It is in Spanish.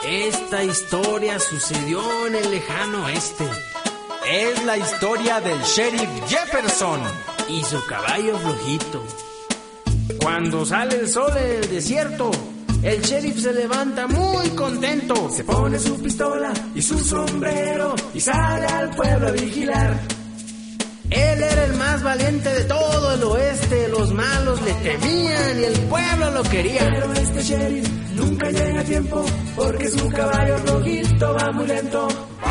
Esta historia sucedió en el lejano oeste. Es la historia del sheriff Jefferson y su caballo flojito. Cuando sale el sol en el desierto, el sheriff se levanta muy contento. Se pone su pistola y su sombrero y sale al pueblo a vigilar. Él era el más valiente de todo el oeste. Los malos le temían y el pueblo lo quería. Pero este sheriff nunca llega a tiempo porque su caballo rojito va muy lento.